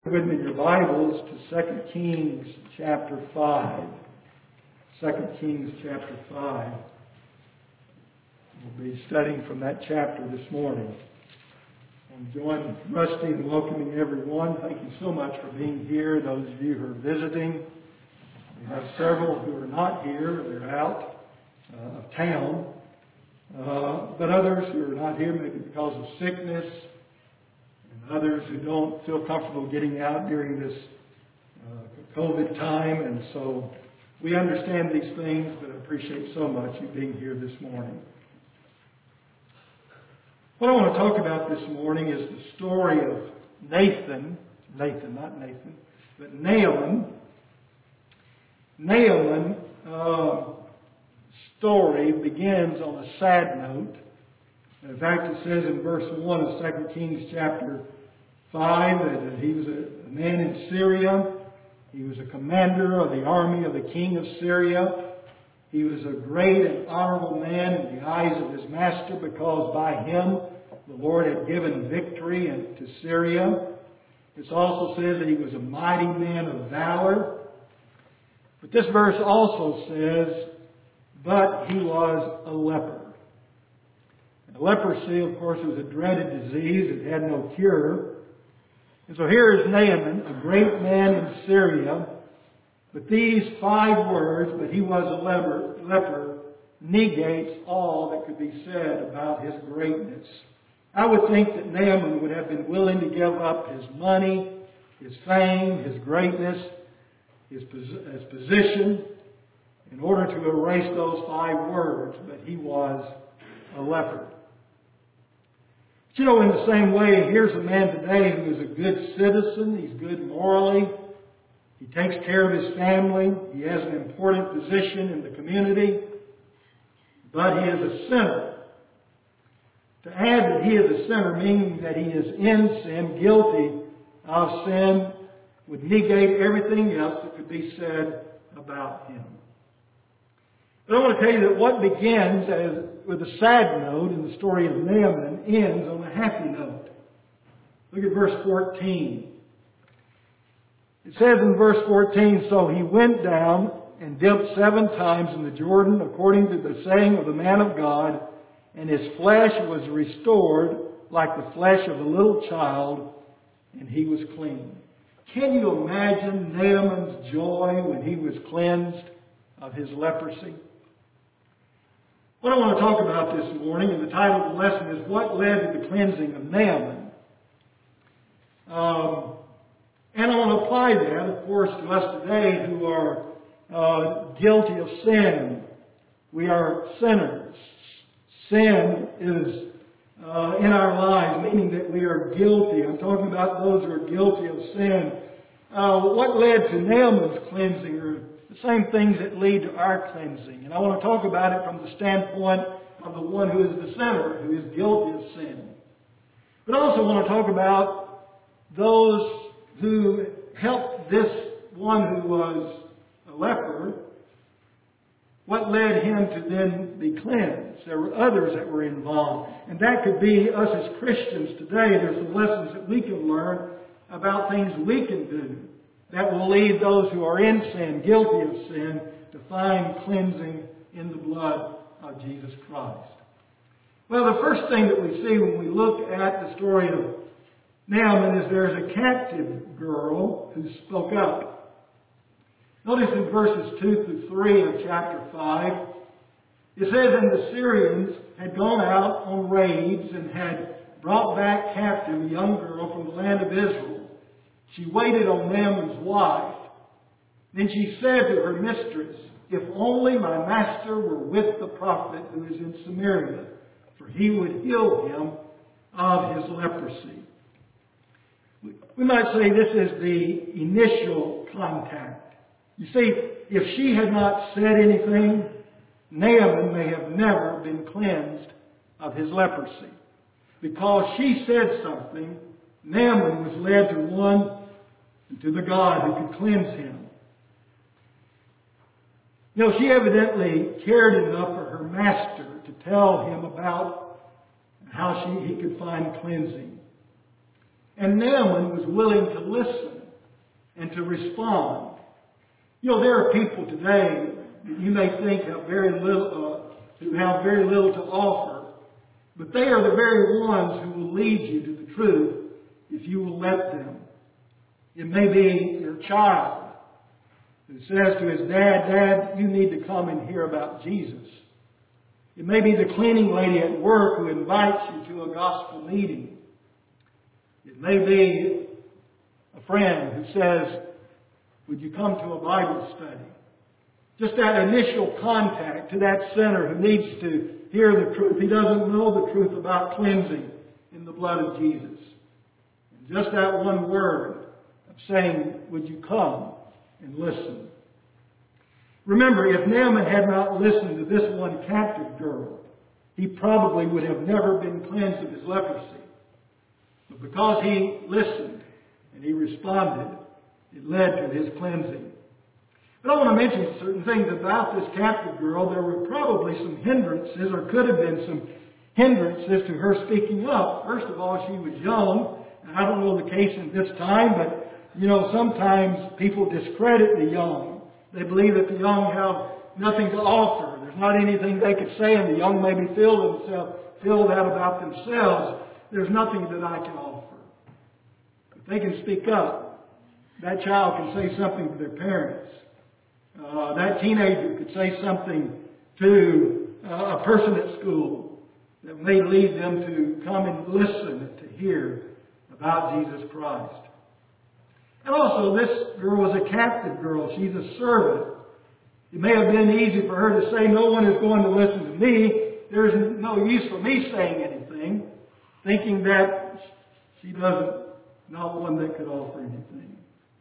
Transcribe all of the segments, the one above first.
With me your Bibles to 2 Kings chapter 5. 2 Kings chapter 5. We'll be studying from that chapter this morning. I'm joined Rusty in welcoming everyone. Thank you so much for being here. Those of you who are visiting. We have several who are not here. They're out of town. But others who are not here maybe because of sickness. Others who don't feel comfortable getting out during this COVID time. And so we understand these things, but I appreciate so much you being here this morning. What I want to talk about this morning is the story of Naaman. Naaman's story begins on a sad note. In fact, it says in verse 1 of 2 Kings chapter 5 that he was a man in Syria. He was a commander of the army of the king of Syria. He was a great and honorable man in the eyes of his master because by him the Lord had given victory to Syria. It also says that he was a mighty man of valor. But this verse also says, but he was a leper. Leprosy, of course, was a dreaded disease. It had no cure. And so here is Naaman, a great man in Syria. But these 5 words, but he was a leper, negates all that could be said about his greatness. I would think that Naaman would have been willing to give up his money, his fame, his greatness, his position, in order to erase those 5 words, but he was a leper. But you know, in the same way, here's a man today who is a good citizen. He's good morally. He takes care of his family. He has an important position in the community. But he is a sinner. To add that he is a sinner, meaning that he is in sin, guilty of sin, would negate everything else that could be said about him. But I want to tell you that what begins with a sad note in the story of Naaman ends on a happy note. Look at verse 14. It says in verse 14, so he went down and dipped 7 times in the Jordan according to the saying of the man of God, and his flesh was restored like the flesh of a little child, and he was clean. Can you imagine Naaman's joy when he was cleansed of his leprosy? What I want to talk about this morning, and the title of the lesson is What Led to the Cleansing of Naaman? And I want to apply that, of course, to us today who are guilty of sin. We are sinners. Sin is in our lives, meaning that we are guilty. I'm talking about those who are guilty of sin. What led to Naaman's cleansing are the same things that lead to our cleansing. And I want to talk about it from the standpoint of the one who is the sinner, who is guilty of sin. But I also want to talk about those who helped this one who was a leper. What led him to then be cleansed? There were others that were involved. And that could be us as Christians today. There's some lessons that we can learn about things we can do that will lead those who are in sin, guilty of sin, to find cleansing in the blood of Jesus Christ. Well, the first thing that we see when we look at the story of Naaman is there's a captive girl who spoke up. Notice in verses 2 through 3 of chapter 5, it says, and the Syrians had gone out on raids and had brought back captive a young girl from the land of Israel. She waited on Naaman's wife. Then she said to her mistress, if only my master were with the prophet who is in Samaria, for he would heal him of his leprosy. We might say this is the initial contact. You see, if she had not said anything, Naaman may have never been cleansed of his leprosy. Because she said something, Naaman was led to the God who could cleanse him. You know, she evidently cared enough for her master to tell him about how he could find cleansing. And Naaman was willing to listen and to respond. You know, there are people today that you may think have very little, who have very little to offer, but they are the very ones who will lead you to the truth if you will let them. It may be your child who says to his dad, "Dad, you need to come and hear about Jesus." It may be the cleaning lady at work who invites you to a gospel meeting. It may be a friend who says, "Would you come to a Bible study?" Just that initial contact to that sinner who needs to hear the truth. He doesn't know the truth about cleansing in the blood of Jesus. And just that one word of saying, "Would you come and listen?" Remember, if Naaman had not listened to this one captive girl, he probably would have never been cleansed of his leprosy. But because he listened and he responded, it led to his cleansing. But I want to mention certain things about this captive girl. There were probably some hindrances, or could have been some hindrances to her speaking up. First of all, she was young. And I don't know the case in this time, but you know, sometimes people discredit the young. They believe that the young have nothing to offer. There's not anything they could say, and the young maybe feel that about themselves. There's nothing that I can offer. If they can speak up, that child can say something to their parents. That teenager could say something to a person at school that may lead them to come and listen to hear about Jesus Christ. And also, this girl was a captive girl. She's a servant. It may have been easy for her to say, "No one is going to listen to me. There's no use for me saying anything," thinking that she doesn't, not one that could offer anything.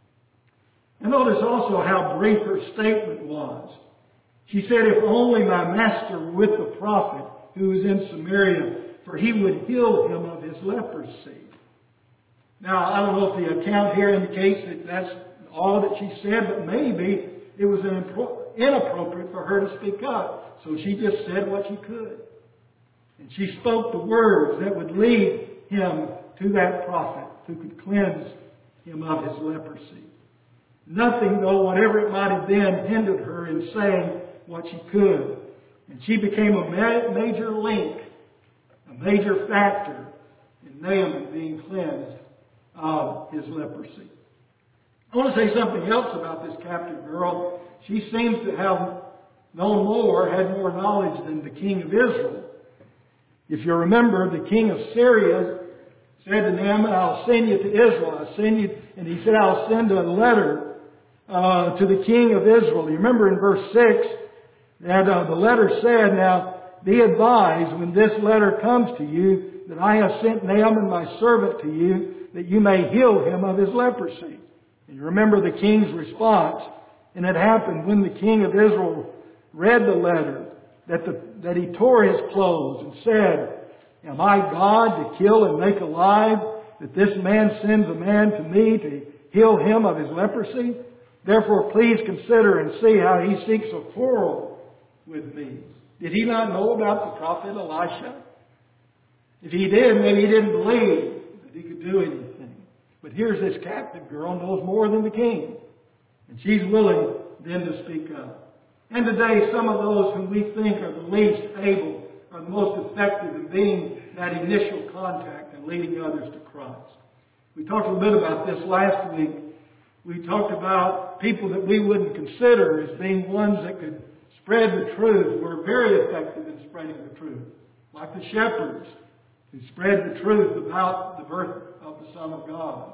And notice also how brief her statement was. She said, "If only my master were with the prophet who is in Samaria, for he would heal him of his leprosy." Now, I don't know if the account here indicates that that's all that she said, but maybe it was inappropriate for her to speak up. So she just said what she could. And she spoke the words that would lead him to that prophet who could cleanse him of his leprosy. Nothing, though, whatever it might have been, hindered her in saying what she could. And she became a major link, a major factor in Naaman being cleansed of his leprosy. I want to say something else about this captive girl. She seems to have known more, had more knowledge than the king of Israel. If you remember, the king of Syria said to Naaman, "I'll send you to Israel. I'll send you," and he said, "I'll send a letter to the king of Israel." You remember in verse 6 that the letter said, "Now be advised when this letter comes to you that I have sent Naaman my servant to you, that you may heal him of his leprosy." And you remember the king's response. And it happened when the king of Israel read the letter that he tore his clothes and said, "Am I God to kill and make alive, that this man sends a man to me to heal him of his leprosy? Therefore please consider and see how he seeks a quarrel with me." Did he not know about the prophet Elisha? If he did, maybe he didn't believe that he could do anything. But here's this captive girl, knows more than the king. And she's willing then to speak up. And today, some of those whom we think are the least able are the most effective in being that initial contact and leading others to Christ. We talked a little bit about this last week. We talked about people that we wouldn't consider as being ones that could spread the truth, were very effective in spreading the truth. Like the shepherds who spread the truth about the birth of the Son of God.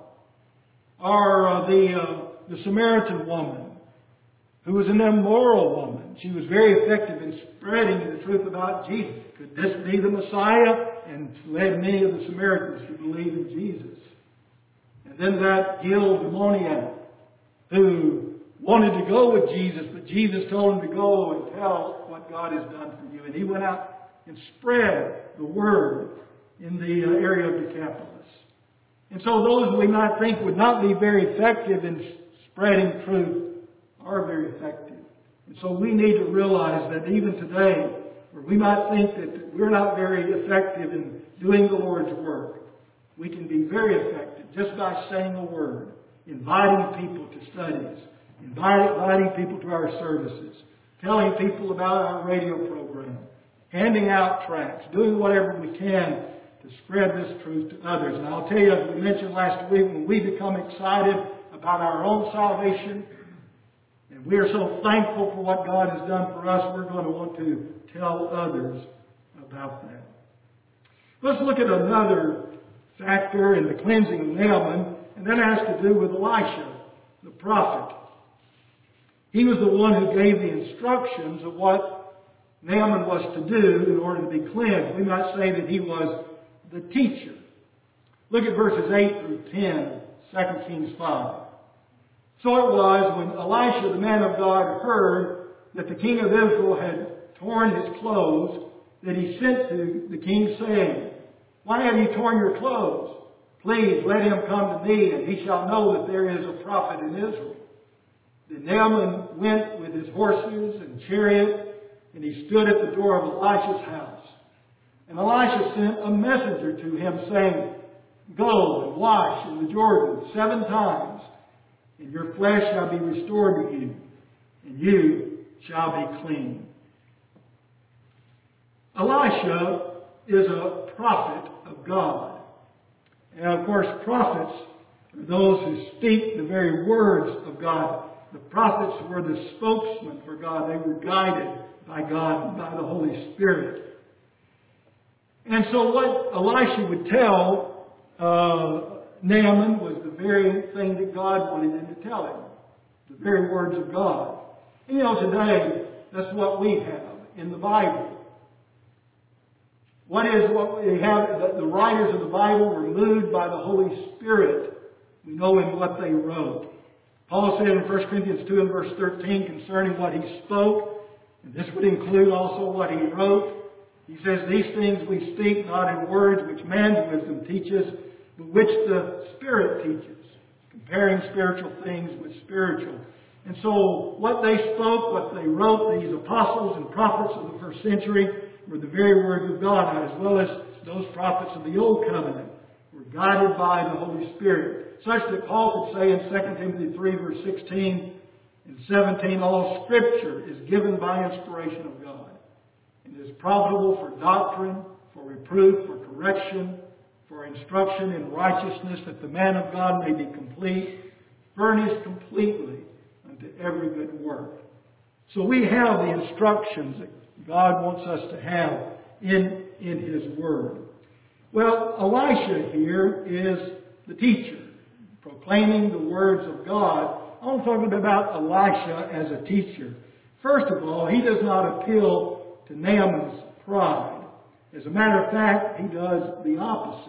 Or the Samaritan woman, who was an immoral woman. She was very effective in spreading the truth about Jesus. Could this be the Messiah? And led many of the Samaritans to believe in Jesus. And then that healed demoniac who wanted to go with Jesus, but Jesus told him to go and tell what God has done for you. And he went out and spread the word in the area of Decapolis. And so those we might think would not be very effective in spreading truth are very effective. And so we need to realize that even today, where we might think that we're not very effective in doing the Lord's work, we can be very effective, just by saying a word, inviting people to studies, inviting people to our services, telling people about our radio program, handing out tracts, doing whatever we can to spread this truth to others. And I'll tell you, as we mentioned last week, when we become excited about our own salvation, and we are so thankful for what God has done for us, we're going to want to tell others about that. Let's look at another factor in the cleansing of Naaman, and that has to do with Elisha, the prophet. He was the one who gave the instructions of what Naaman was to do in order to be cleansed. We might say that he was the teacher. Look at verses 8 through 10, 2 Kings 5. So it was when Elisha, the man of God, heard that the king of Israel had torn his clothes, that he sent to the king, saying, Why have you torn your clothes? Please let him come to me, and he shall know that there is a prophet in Israel. Then Naaman went with his horses and chariot, and he stood at the door of Elisha's house. And Elisha sent a messenger to him, saying, Go and wash in the Jordan 7 times, and your flesh shall be restored to you, and you shall be clean. Elisha is a prophet of God. And of course, prophets are those who speak the very words of God. The prophets were the spokesmen for God. They were guided by God and by the Holy Spirit. And so what Elisha would tell Naaman was the very thing that God wanted him to tell him. The very words of God. And today, that's what we have in the Bible. What we have, the writers of the Bible were moved by the Holy Spirit. We know in what they wrote. Paul said in 1 Corinthians 2 and verse 13 concerning what he spoke, and this would include also what he wrote. He says, These things we speak not in words which man's wisdom teaches, but which the Spirit teaches, comparing spiritual things with spiritual. And so what they spoke, what they wrote, these apostles and prophets of the first century, were the very words of God, as well as those prophets of the Old Covenant were guided by the Holy Spirit. Such that Paul could say in 2 Timothy 3 verse 16 and 17, All Scripture is given by inspiration of God, and is profitable for doctrine, for reproof, for correction, for instruction in righteousness, that the man of God may be complete, furnished completely unto every good work. So we have the instructions that God wants us to have in His Word. Well, Elisha here is the teacher, proclaiming the words of God. I want to talk about Elisha as a teacher. First of all, he does not appeal to Naaman's pride. As a matter of fact, he does the opposite.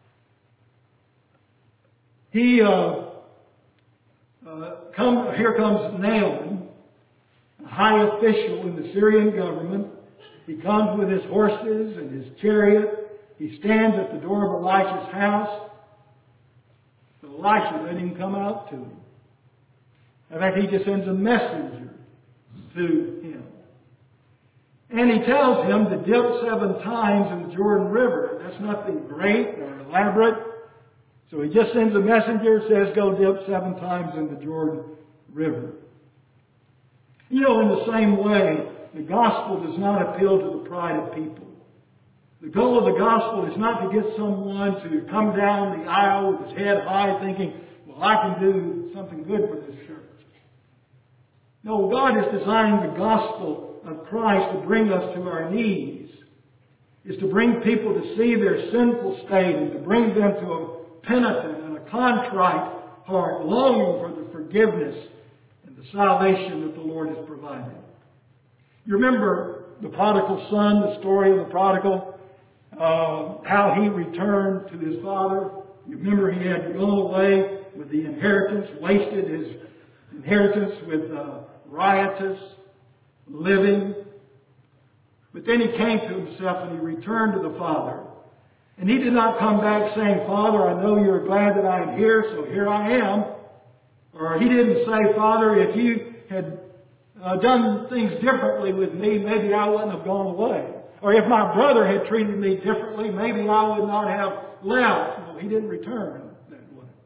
Here comes Naaman, a high official in the Syrian government. He comes with his horses and his chariot. He stands at the door of Elisha's house. But Elisha let him come out to him. In fact, he just sends a messenger to him. And he tells him to dip 7 times in the Jordan River. That's nothing great or elaborate. So he just sends a messenger, says, go dip 7 times in the Jordan River. In the same way, the gospel does not appeal to the pride of people. The goal of the gospel is not to get someone to come down the aisle with his head high thinking, well, I can do something good for this church. No, God is designing the gospel of Christ to bring us to our knees. Is to bring people to see their sinful state and to bring them to a penitent and a contrite heart, longing for the forgiveness and the salvation that the Lord has provided. You remember the prodigal son, the story of the prodigal? How he returned to his father. You remember he had gone away with the inheritance, wasted his inheritance with riotous living. But then he came to himself and he returned to the father. And he did not come back saying, Father, I know you're glad that I am here, so here I am. Or he didn't say, Father, if you had done things differently with me, maybe I wouldn't have gone away. Or if my brother had treated me differently, maybe I would not have left. No, he didn't return that way.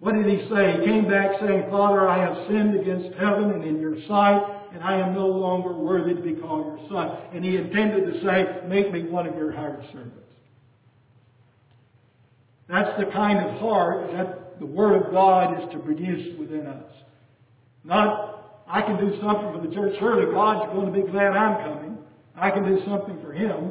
What did he say? He came back saying, Father, I have sinned against heaven and in your sight, and I am no longer worthy to be called your son. And he intended to say, make me one of your hired servants. That's the kind of heart that the Word of God is to produce within us. Not, I can do something for the church. Surely God's going to be glad I'm coming. I can do something for Him.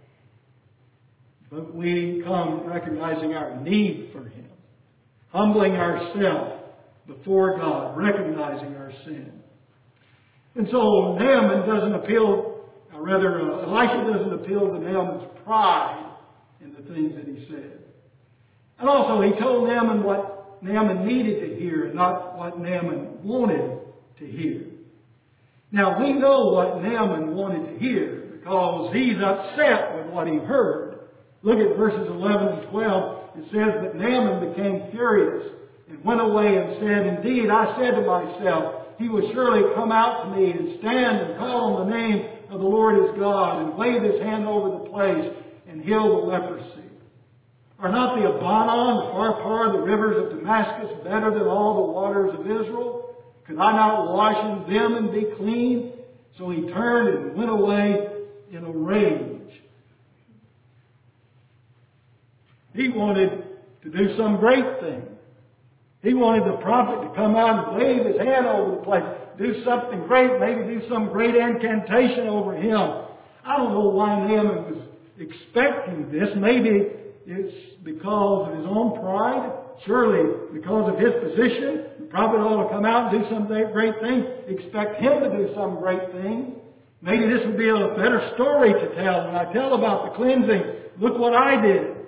But we come recognizing our need for Him. Humbling ourselves before God. Recognizing our sin. And so Naaman doesn't appeal, or rather Elisha doesn't appeal to Naaman's pride in the things that he said. And also he told Naaman what Naaman needed to hear, not what Naaman wanted to hear. Now we know what Naaman wanted to hear because he's upset with what he heard. Look at verses 11 and 12. It says that Naaman became furious and went away and said, Indeed, I said to myself, he will surely come out to me and stand and call on the name of the Lord his God and wave his hand over the place and heal the leprosy. Are not the Abanah and the Pharpar, the rivers of Damascus, better than all the waters of Israel? Could I not wash in them and be clean? So he turned and went away in a rage. He wanted to do some great thing. He wanted the prophet to come out and wave his hand over the place, do something great, maybe do some great incantation over him. I don't know why Naaman was expecting this. Maybe it's because of his own pride. Surely because of his position, the prophet ought to come out and do some great thing. Expect him to do some great thing. Maybe this would be a better story to tell. When I tell about the cleansing, look what I did.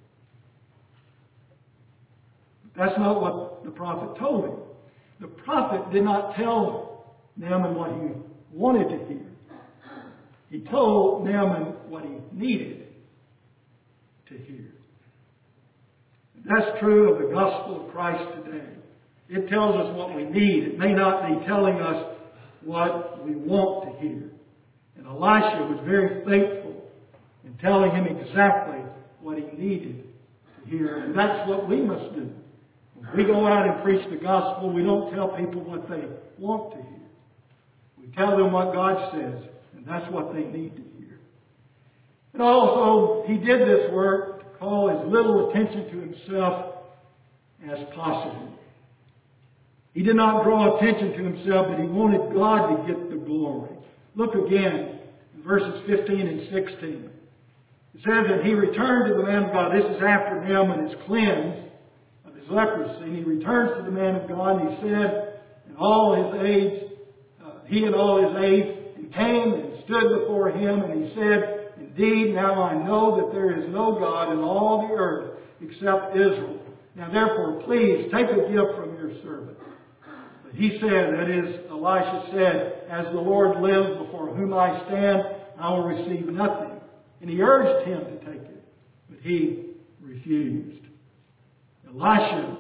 That's not what the prophet told him. The prophet did not tell Naaman what he wanted to hear. He told Naaman what he needed to hear. That's true of the gospel of Christ today. It tells us what we need. It may not be telling us what we want to hear. And Elisha was very faithful in telling him exactly what he needed to hear. And that's what we must do. When we go out and preach the gospel, we don't tell people what they want to hear. We tell them what God says, and that's what they need to hear. And also, he did this work to call as little attention to himself as possible. He did not draw attention to himself, but he wanted God to get the glory. Look again in verses 15 and 16. It says that he returned to the man of God. This is after Naaman is cleansed of his leprosy. And he returns to the man of God and he said, and all his aides, he and all his aides, and came and stood before him and he said, Indeed, now I know that there is no God in all the earth except Israel. Now therefore, please take a gift from your servant. But he said, that is, Elisha said, As the Lord lives before whom I stand, I will receive nothing. And he urged him to take it, but he refused. Elisha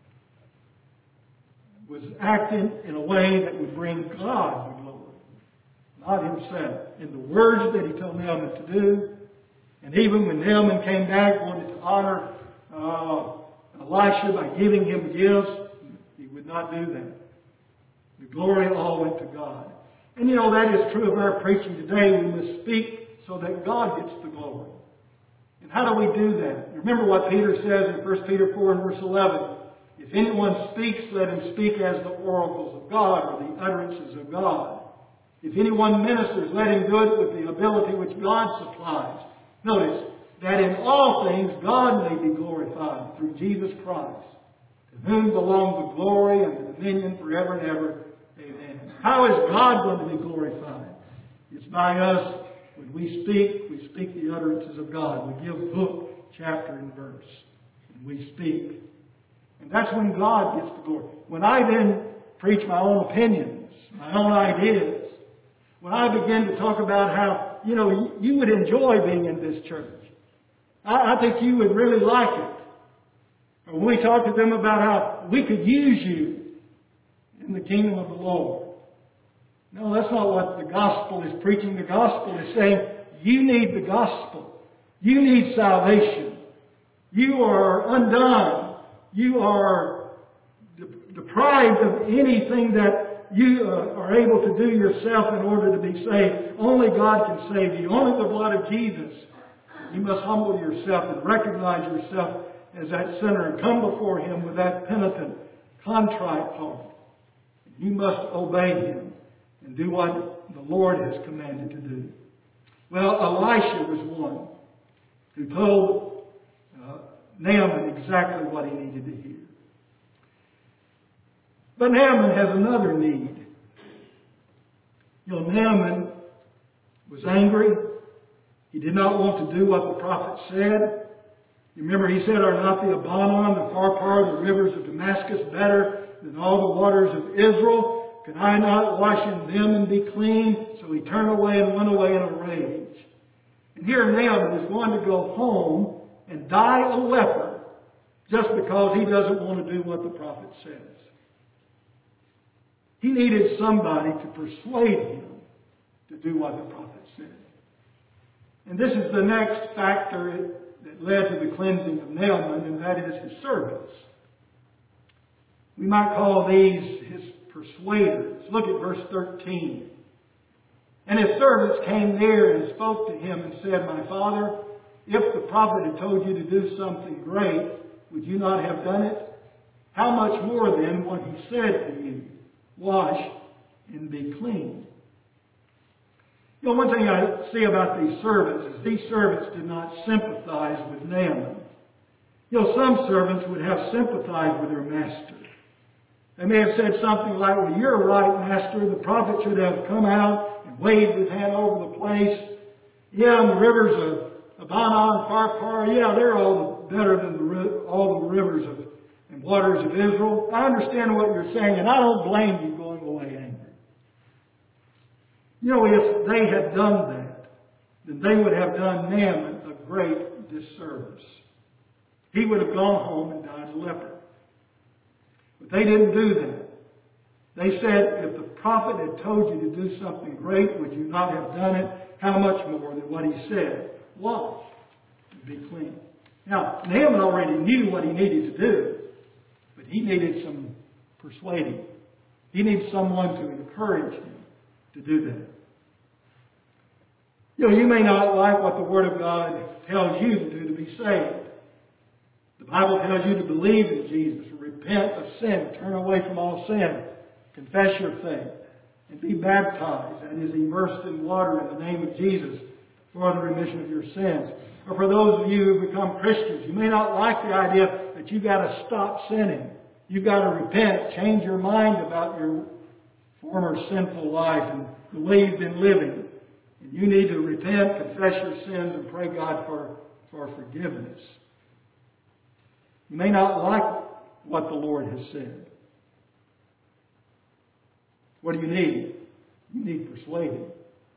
was acting in a way that would bring God the glory, not himself. In the words that he told Naaman to do, and even when Naaman came back, wanted to honor Elisha by giving him gifts, he would not do that. The glory all went to God. And you know, that is true of our preaching today. We must speak so that God gets the glory. And how do we do that? Remember what Peter says in 1 Peter 4 and verse 11. If anyone speaks, let him speak as the oracles of God, or the utterances of God. If anyone ministers, let him do it with the ability which God supplies. Notice that in all things God may be glorified through Jesus Christ, to whom belong the glory and the dominion forever and ever. Amen. How is God going to be glorified? It's by us. When we speak the utterances of God. We give book, chapter, and verse. And we speak. And that's when God gets the glory. When I then preach my own opinions, my own ideas, when I begin to talk about how, you would enjoy being in this church. I think you would really like it. Or when we talk to them about how we could use you in the kingdom of the Lord. No, that's not what the gospel is preaching. The gospel is saying, you need the gospel. You need salvation. You are undone. You are deprived of anything that you are able to do yourself in order to be saved. Only God can save you. Only the blood of Jesus. You must humble yourself and recognize yourself as that sinner and come before Him with that penitent, contrite heart. You must obey Him and do what the Lord has commanded to do. Well, Elisha was one who told Naaman exactly what he needed to hear. But Naaman has another need. Naaman was angry. He did not want to do what the prophet said. You remember he said, "Are not the Abanon, the Pharpar, the rivers of Damascus better than all the waters of Israel? Can I not wash in them and be clean?" So he turned away and went away in a rage. And here Naaman is going to go home and die a leper just because he doesn't want to do what the prophet says. He needed somebody to persuade him to do what the prophet said. And this is the next factor that led to the cleansing of Naaman, and that is his servants. We might call these his persuaders. Look at verse 13. "And his servants came near and spoke to him and said, 'My father, if the prophet had told you to do something great, would you not have done it? How much more then what he said to you, wash and be clean?'" One thing I see about these servants is these servants did not sympathize with Naaman. Some servants would have sympathized with their master. They may have said something like, "Well, you're right, master. The prophet should have come out and waved his hand over the place. Yeah, and the rivers of Abanon, Pharpar, yeah, they're all better than all the rivers and waters of Israel. I understand what you're saying, and I don't blame you going away angry." If they had done that, then they would have done Naaman a great disservice. He would have gone home and died a leper. But they didn't do that. They said, "If the prophet had told you to do something great, would you not have done it? How much more than what he said? Wash and be clean." Now, Naaman already knew what he needed to do, but he needed some persuading. He needed someone to encourage him to do that. You may not like what the Word of God tells you to do to be saved. The Bible tells you to believe in Jesus, repent of sin, turn away from all sin, confess your faith, and be baptized, that is, immersed in water in the name of Jesus for the remission of your sins. Or for those of you who become Christians, you may not like the idea that you've got to stop sinning. You've got to repent, change your mind about your former sinful life and the way you've been living. And you need to repent, confess your sins, and pray God for forgiveness. You may not like what the Lord has said. What do you need? You need persuading.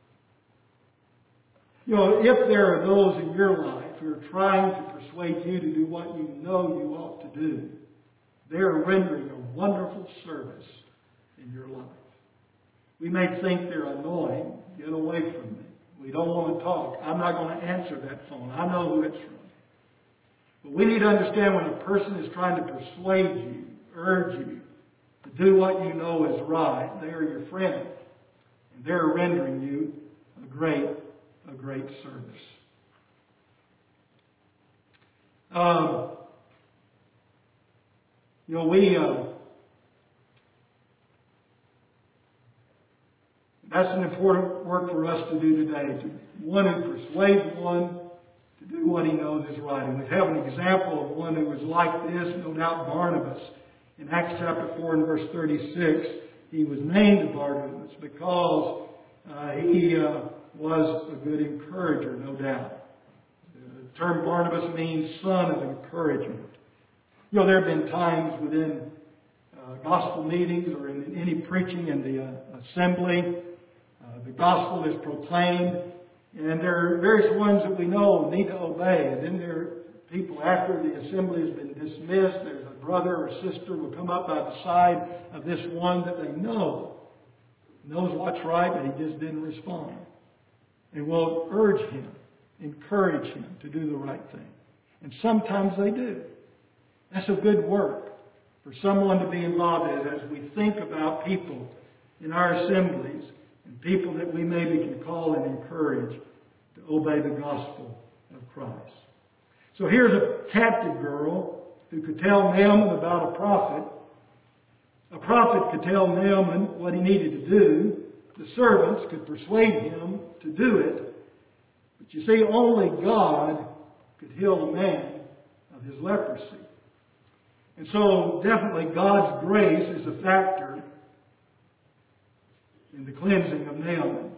If there are those in your life who are trying to persuade you to do what you know you ought to do, they are rendering a wonderful service in your life. We may think they're annoying. Get away from me. We don't want to talk. I'm not going to answer that phone. I know who it's from. But we need to understand when a person is trying to persuade you, urge you to do what you know is right, they are your friend. And they're rendering you a great service. That's an important work for us to do today. One who persuades one to do what he knows is right. And we have an example of one who was like this, no doubt Barnabas. In Acts chapter 4 and verse 36, he was named Barnabas because he was a good encourager, no doubt. The term Barnabas means son of encouragement. There have been times within gospel meetings or in any preaching in the assembly, the gospel is proclaimed, and there are various ones that we know need to obey. And then there are people, after the assembly has been dismissed, there's a brother or sister will come up by the side of this one that they knows what's right, but he just didn't respond. And will urge him, encourage him to do the right thing. And sometimes they do. That's a good work. for someone to be involved in as we think about people in our assemblies and people that we maybe can call and encourage to obey the gospel of Christ. So here's a captive girl who could tell Naaman about a prophet. A prophet could tell Naaman what he needed to do. The servants could persuade him to do it. But you see, only God could heal the man of his leprosy. And so, definitely, God's grace is a factor in the cleansing of Naaman.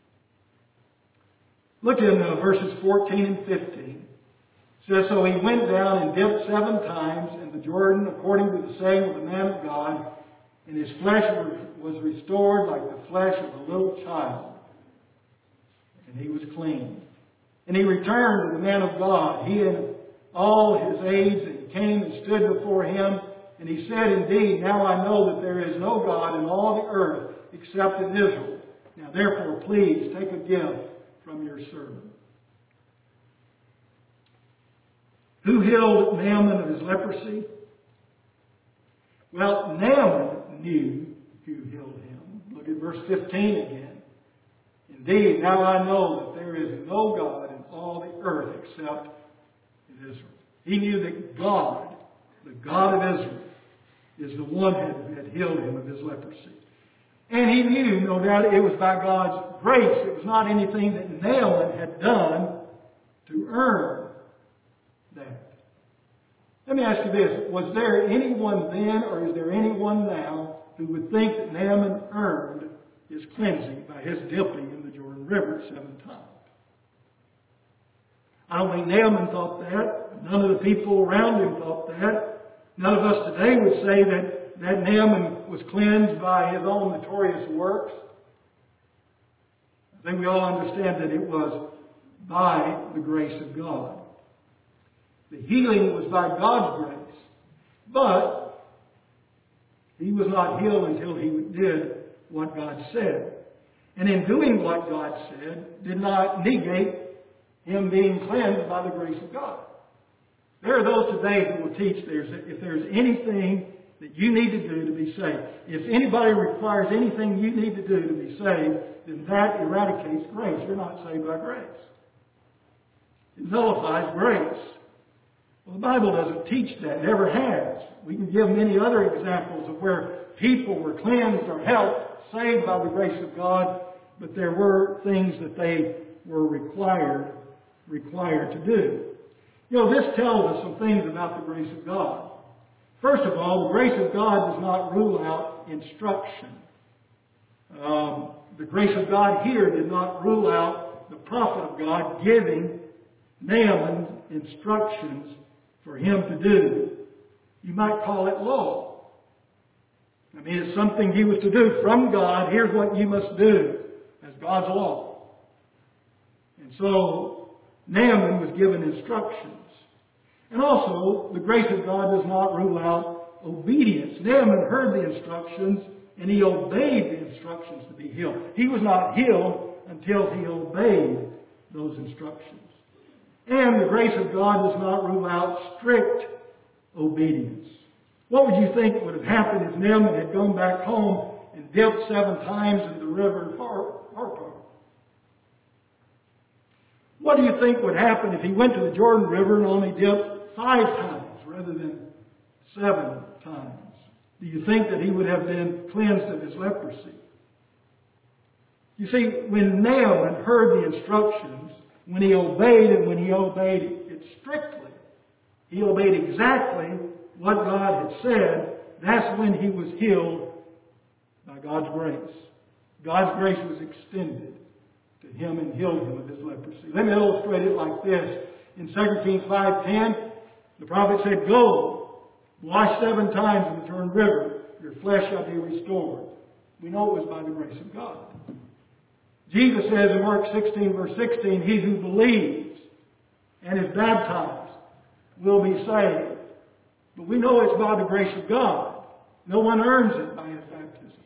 Look in verses 14 and 15. It says, "So he went down and dipped 7 times in the Jordan, according to the saying of the man of God, and his flesh was restored like the flesh of a little child. And he was clean. And he returned to the man of God, he and all his aides, and came and stood before him. And he said, Indeed, now I know that there is no God in all the earth except in Israel. Now therefore, please take a gift from your servant." Who healed Naaman of his leprosy? Well, Naaman knew who healed him. Look at verse 15 again. "Indeed, now I know that there is no God in all the earth except in Israel." He knew that God, the God of Israel, is the one who had healed him of his leprosy. And he knew, no doubt, it was by God's grace. It was not anything that Naaman had done to earn that. Let me ask you this. Was there anyone then, or is there anyone now, who would think that Naaman earned his cleansing by his dipping in the Jordan River 7 times? I don't think Naaman thought that. None of the people around him thought that. None of us today would say that Naaman was cleansed by his own notorious works. I think we all understand that it was by the grace of God. The healing was by God's grace. But he was not healed until he did what God said. And in doing what God said, did not negate him being cleansed by the grace of God. There are those today who will teach if there's anything that you need to do to be saved, if anybody requires anything you need to do to be saved, then that eradicates grace. You're not saved by grace. It nullifies grace. Well, the Bible doesn't teach that. It never has. We can give many other examples of where people were cleansed or helped, saved by the grace of God, but there were things that they were required to do. You know, this tells us some things about the grace of God. First of all, the grace of God does not rule out instruction. The grace of God here did not rule out the prophet of God giving Naaman instructions for him to do. You might call it law. I mean, it's something he was to do from God. Here's what you must do as God's law. And so Naaman was given instructions. And also, the grace of God does not rule out obedience. Naaman heard the instructions and he obeyed the instructions to be healed. He was not healed until he obeyed those instructions. And the grace of God does not rule out strict obedience. What would you think would have happened if Naaman had gone back home and dipped 7 times in the river Pharpar? What do you think would happen if he went to the Jordan River and only dipped 5 times rather than 7 times? Do you think that he would have been cleansed of his leprosy? You see, when Naaman heard the instructions, when he obeyed it strictly, he obeyed exactly what God had said, that's when he was healed by God's grace. God's grace was extended to him and healed him of his leprosy. Let me illustrate it like this. In 2 Kings 5:10, the prophet said, "Go, wash 7 times in the Jordan River, your flesh shall be restored." We know it was by the grace of God. Jesus says in Mark 16, verse 16, "He who believes and is baptized will be saved." But we know it's by the grace of God. No one earns it by his baptism.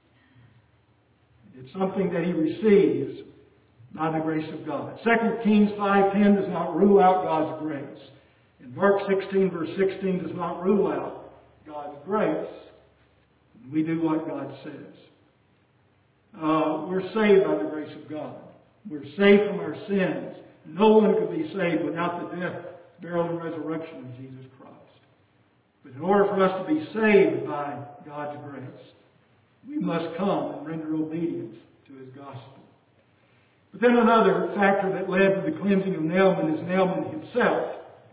It's something that he receives by the grace of God. 2 Kings 5:10 does not rule out God's grace. And Mark 16, verse 16 does not rule out God's grace, we do what God says. We're saved by the grace of God. We're saved from our sins. No one could be saved without the death, burial, and resurrection of Jesus Christ. But in order for us to be saved by God's grace, we must come and render obedience to His gospel. But then another factor that led to the cleansing of Naaman is Naaman himself.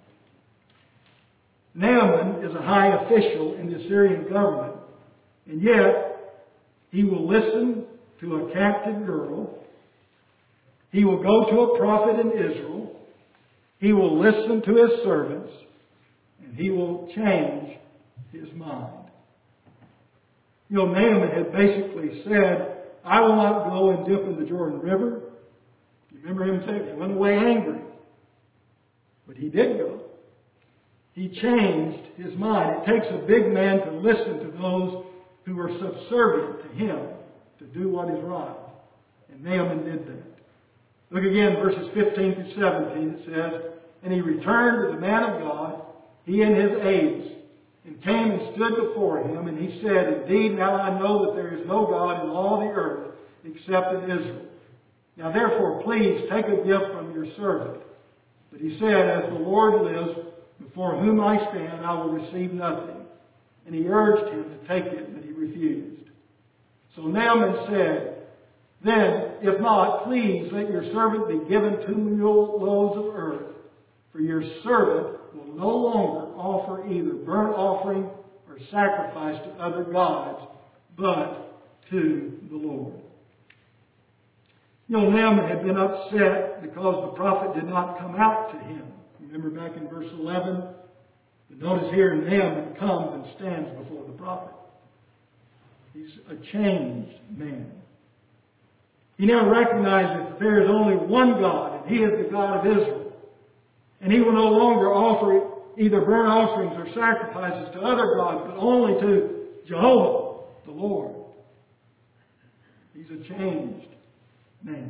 Naaman is a high official in the Syrian government, and yet he will listen to a captive girl. He will go to a prophet in Israel. He will listen to his servants, and he will change his mind. You know, Naaman had basically said, I will not go and dip in the Jordan River. You remember him saying he went away angry. But he did go. He changed his mind. It takes a big man to listen to those who are subservient to him to do what is right. And Naaman did that. Look again, verses 15 to 17. It says, And he returned to the man of God, he and his aides, and came and stood before him. And he said, Indeed, now I know that there is no God in all the earth except in Israel. Now therefore, please take a gift from your servant. But he said, As the Lord lives, before whom I stand, I will receive nothing. And he urged him to take it, but he refused. So Naaman said, Then, if not, please let your servant be given 2 mule loads of earth, for your servant will no longer offer either burnt offering or sacrifice to other gods, but to the Lord. You know, Naaman had been upset because the prophet did not come out to him. Remember back in verse 11? But notice here, Naaman comes and stands before the prophet. He's a changed man. He now recognizes that there is only one God, and He is the God of Israel. And he will no longer offer either burnt offerings or sacrifices to other gods, but only to Jehovah, the Lord. He's a changed man.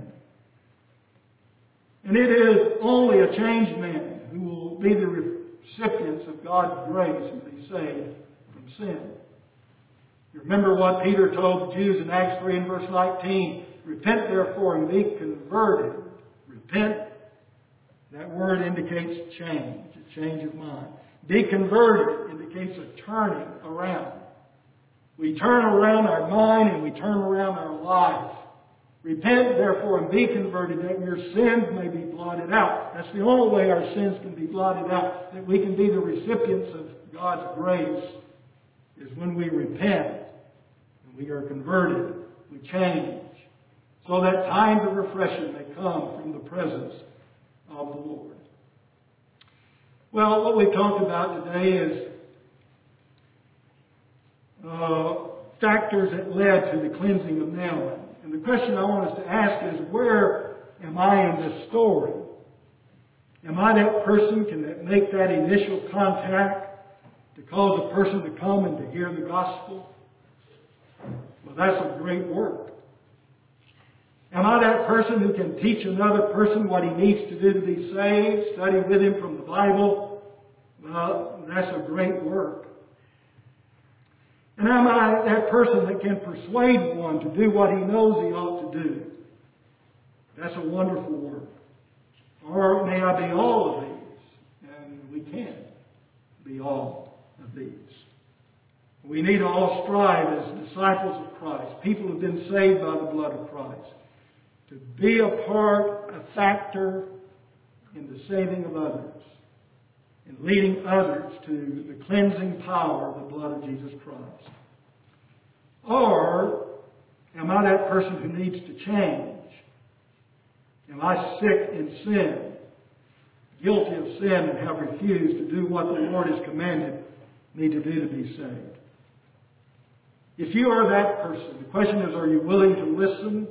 And it is only a changed man who will be the recipients of God's grace and be saved from sin. You remember what Peter told the Jews in Acts 3 and verse 19, Repent therefore and be converted. Repent, that word indicates change, a change of mind. Be converted indicates a turning around. We turn around our mind and we turn around our life. Repent, therefore, and be converted, that your sins may be blotted out. That's the only way our sins can be blotted out, that we can be the recipients of God's grace, is when we repent and we are converted, we change, so that times of refreshing may come from the presence of the Lord. Well, what we've talked about today is factors that led to the cleansing of Naaman. And the question I want us to ask is, where am I in this story? Am I that person? Can that make that initial contact to cause a person to come and to hear the gospel? Well, that's a great work. Am I that person who can teach another person what he needs to do to be saved, study with him from the Bible? Well, that's a great work. And am I that person that can persuade one to do what he knows he ought to do? That's a wonderful work. Or may I be all of these? And we can be all of these. We need to all strive as disciples of Christ, people who have been saved by the blood of Christ, to be a part, a factor in the saving of others, and leading others to the cleansing power of the blood of Jesus Christ. Or am I that person who needs to change? Am I sick in sin, guilty of sin, and have refused to do what the Lord has commanded me to do to be saved? If you are that person, the question is, are you willing to listen?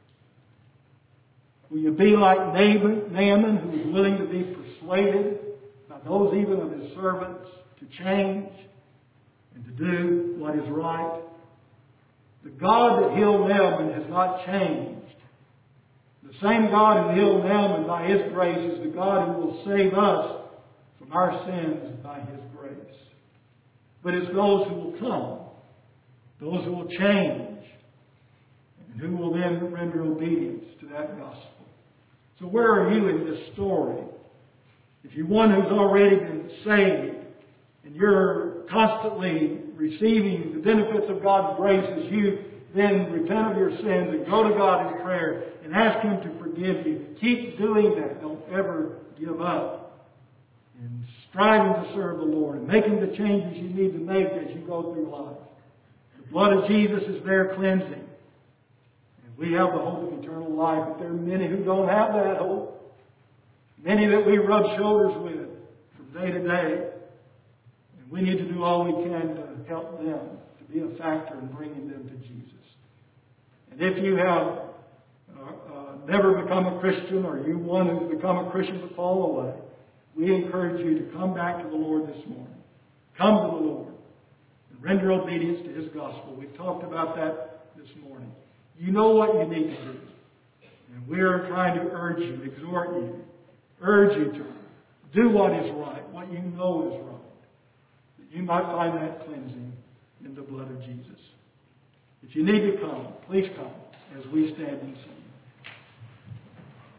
Will you be like Naaman, who is willing to be persuaded by those even of his servants to change and to do what is right? The God that healed Naaman has not changed. The same God who healed Naaman by His grace is the God who will save us from our sins by His grace. but it's those who will come, those who will change, and who will then render obedience to that gospel. So where are you in this story? If you're one who's already been saved, and you're constantly receiving the benefits of God's grace as you then repent of your sins and go to God in prayer and ask Him to forgive you, keep doing that. Don't ever give up. And striving to serve the Lord and making the changes you need to make as you go through life. The blood of Jesus is there cleansing. And we have the hope of eternal life, but there are many who don't have that hope. Many that we rub shoulders with from day to day. And we need to do all we can to help them, to be a factor in bringing them to Jesus. And if you have never become a Christian, or you one who's become a Christian but fall away, we encourage you to come back to the Lord this morning. Come to the Lord and render obedience to His gospel. We've talked about that this morning. You know what you need to do. And we are trying to urge you, exhort you, urge you to do what is right, what you know is right, that you might find that cleansing in the blood of Jesus. If you need to come, please come as we stand and sing.